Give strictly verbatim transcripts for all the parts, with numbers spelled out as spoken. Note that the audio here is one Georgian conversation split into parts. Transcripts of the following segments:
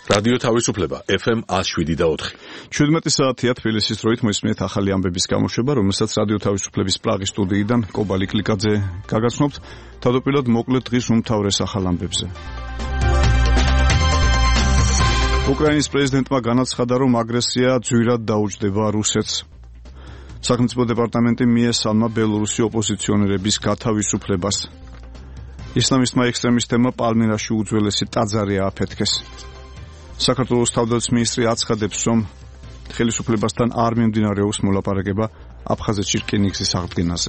რადიო თავისუფლება ეფ ემ one oh seven და four. შვიდმეტი საათია თბილისის დროით მოისმინეთ ახალი ამბების გამოშვება, რომელსაც რადიო თავისუფლების პრაღის სტუდიიდან კობალი კლიკაძე გაგაცნობთ. თავდაპირველად მოკლედ დღის უმთავრეს ახალ ამბებზე. უკრაინის პრეზიდენტმა განაცხადა, რომ აგრესია ძვირად დაუჯდება რუსეთს. სახელმწიფო დეპარტამენტი მიესალმა ბელორუსი ოპოზიციონერების გათავისუფლებას. ისლამისტმა ექსტრემისტებმა პალმირაში უძველესი ტაძარი ააფეთქეს. საქართველოს თავდაცვის მინისტრი აცხადებს, რომ ხელისუფლებასთან არ მიმდინარეობს მოლაპარაკება აფხაზეთში რკინიგზის აღდგენაზე.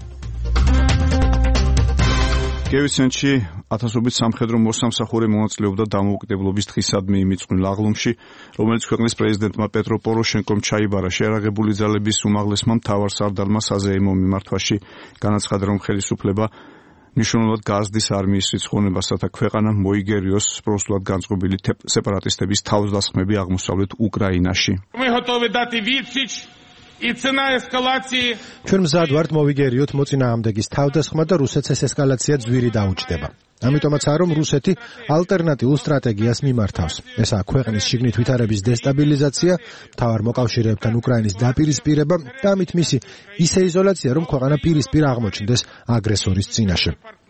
კევიცენში ათასობით სამხედრო მოსამსახურე მონაწილეობდა დამოუკიდებლობის დღისადმი იმიწვნილ აღლუმში, რომელიც ქვეყნის პრეზიდენტმა პეტრო პოროშენკომ ჩაიბარა. შეერაღებული ძალების უმაღლესმა მთავარსარდალმა საზეიმო მიმართვაში განაცხადა, რომ ხელისუფლება მნიშვნელოვნად გაზრდის არმიის რიცხოვნებას, რათა ქვეყანა მოიგერიოს პროსულად განწყობილი სეპარატისტების თავდასხმები აღმოსავლეთ უკრაინაში. ჩვენ მზად ვართ მოვიგერიოთ მოწინააღმდეგის თავდასხმა და რუსეთს ეს ესკალაცია ძვირი დაუჯდება. ამიტომაცაა, რომ რუსეთი ალტერნატიულ სტრატეგიას მიმართავს. ესაა ქვეყნის შიგნით ვითარების დესტაბილიზაცია, მთავარ მოკავშირეებთან უკრაინის დაპირისპირება და ამით მისი ისე იზოლაცია, რომ ქვეყანა პირისპირ აღმოჩნდეს აგრესორის წინაშე.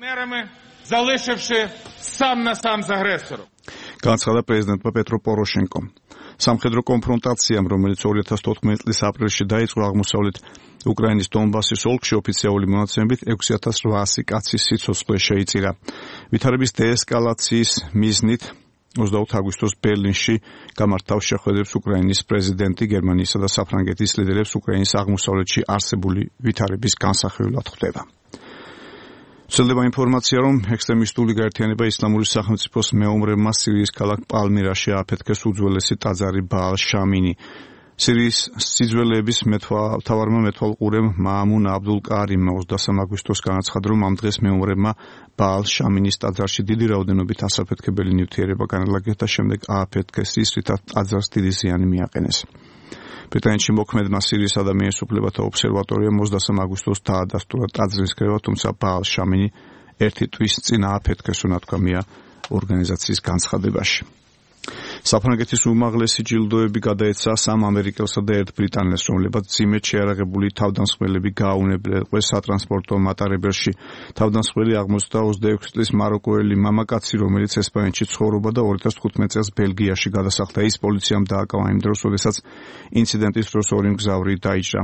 განაცხადა პრეზიდენტმა პეტრო პოროშენკომ. სამხედრო კონფრონტაციამ, რომელიც ორი ათას თოთხმეტი წლის აპრილში დაიწყო აღმოსავლეთ უკრაინის დონბასის ოლქში, ოფიციალური მონაცემებით ექვსი ათას რვაასი კაცის სიცოცხლე შეიწირა. ვითარების დეესკალაციის მიზნით ოცდაოთხ აგვისტოს ბერლინში გამართავ შეხვედრებს უკრაინის პრეზიდენტი გერმანიისა და საფრანგეთის ლიდერებს უკრაინის აღმოსავლეთში არსებული ვითარების განსახილველად ხვდება. ვრცელდება ინფორმაცია, რომ ექსტრემისტული გაერთიანება ისლამური სახელმწიფოს მეომრებმა სირიის ქალაქ პალმირაში ააფეთქეს უძველესი ტაძარი ბაალ შამინი. სირიის სიძველეების მთავარმა მეთვალყურემ მაამუნ აბდულ კარიმმა ოცდასამ აგვისტოს განაცხადა, რომ ამ დღეს მეომრებმა ბაალ შამინის ტაძარში დიდი რაოდენობით ასაფეთქებელი ნივთიერება განალაგეს და შემდეგ ააფეთქეს ის, რითაც ტაძარს დიდი ზიანი მიაყენეს. ბრიტანეთში მოქმედმა სირიის ადამიანის უფლებათა ობსერვატორიამ ოცდასამ აგვისტოს დაადასტურა ტაძრის კრება, თუმცა ბაალ შამინი ერთი თვის წინ ააფეთქეს, უნათქვამია ორგანიზაციის განცხადებაში. საფრანგეთის უმაღლესი ჯილდოები გადაეცა სამ ამერიკელსა და ერთ ბრიტანელს, რომლებიც ძიმედ შეარაღებული თავდამსხმელები გააუნებლეს სატრანსპორტო მატარებელში. თავდამსხმელი აღმოჩნდა ოცდაექვსი წლის მაროკოელი მამაკაცი, რომელიც ესპანეთში ცხოვრობდა და ორი ათას თხუთმეტ წელს ბელგიაში გადასახლდა. ის პოლიციამ დააკავა იმ დროს, როდესაც ინციდენტის დროს ორი მგზავრი დაიჭრა.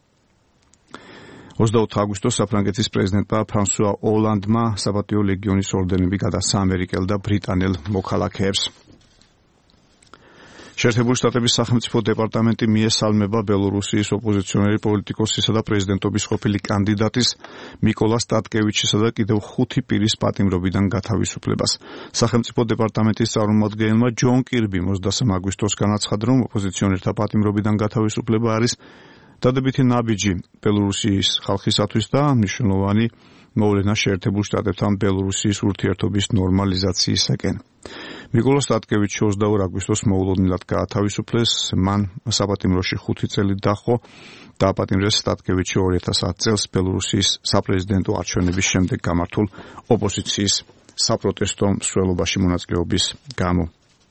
ოცდაოთხ აგვისტოს საფრანგეთის პრეზიდენტმა ფრანსუა ოლანდმა საპატიო ლეგიონის ორდენები გადასცა ამერიკელ და ბრიტანელ მოქალაქეებს. შეერთებული შტატების სახელმწიფო დეპარტამენტი მიესალმება ბელორუსიის ოპოზიციონერი პოლიტიკოსისა და პრეზიდენტობის ყოფილი კანდიდატის მიკოლა სტატკევიჩისა და კიდევ ხუთი პირის პატიმრობიდან გათავისუფლებას. სახელმწიფო დეპარტამენტის წარმომადგენელმა ჯონ კირბიმ ოცდასამ აგვისტოს განაცხადა, რომ ოპოზიციონერთა პატიმრობიდან გათავისუფლება არის დადებითი ნაბიჯი ბელორუსიის ხალხისათვის და მნიშვნელოვანი მოვლენა შეერთებულ შტატებთან ბელორუსიის ურთიერთობის ნორმალიზაციისაკენ. მიკოლა სტატკევიჩი ოცდაორი აგვისტოს მოულოდნელად გაათავისუფლეს, მან საპატიმროში ხუთი წელი დაჰყო. დააპატიმრეს სტატკევიჩი ორი ათას ათ წელს ბელორუსიის საპრეზიდენტო არჩევნების შემდეგ გამართულ ოპოზიციის საპროტესტო მსვლელობაში მონაწილეობის გამო.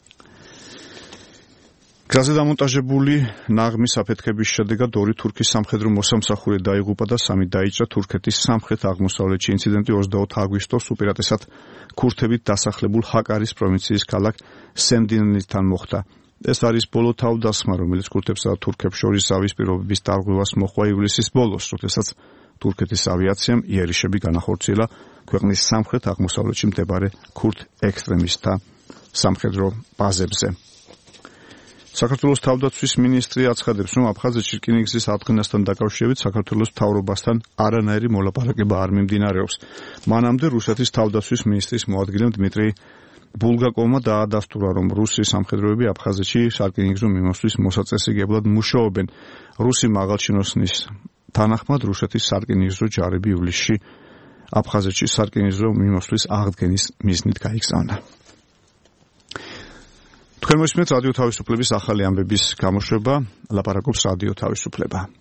გზაზე დამონტაჟებული ნაღმის აფეთქების შედეგად ორი თურქის სამხედრო მოსამსახურე დაიღუპა და სამი დაიჭრა. თურქეთის სამხრეთ-აღმოსავლეთში ინციდენტი ოცდაოთხ აგვისტოს უპირატესად ქურთებით დასახლებულ ჰაკარის პროვინციის ქალაქ სემდინისთან მოხდა. ეს არის ბოლო თავდასხმა, რომელიც ქურთებსა და თურქებს შორის ზავის პირობების დარღვევას მოჰყვა ივლისის ბოლოს, როდესაც თურქეთის ავიაციამ იერიშები განახორციელა ქვეყნის სამხრეთ-აღმოსავლეთში მდებარე ქურთ ექსტრემისტთა სამხედრო ბაზებზე. საქართველოს თავდაცვის მინისტრი აცხადებს, რომ აფხაზეთში რკინიგზის აღდგენასთან დაკავშირებით საქართველოს მთავრობასთან არანაირი მოლაპარაკება არ მიმდინარეობს. მანამდე რუსეთის თავდაცვის მინისტრის მოადგილე დმიტრი ბულგაკოვმა დაადასტურა, რომ რუსი სამხედროები აფხაზეთში სარკინიგზო მიმოსვლის მოსაწესრიგებლად მუშაობენ. რუსი მაღალჩინოსნის თანახმად რუსეთის სარკინიგზო ჯარები ივლისში აფხაზეთში სარკინიგზო მიმოსვლის აღდგენის მიზნით გაიგზავნა. თქვენ მოსმენთ რადიო თავისუფლების ახალი ამბების გამოშვება, ლაპარაკობს რადიო თავისუფლება.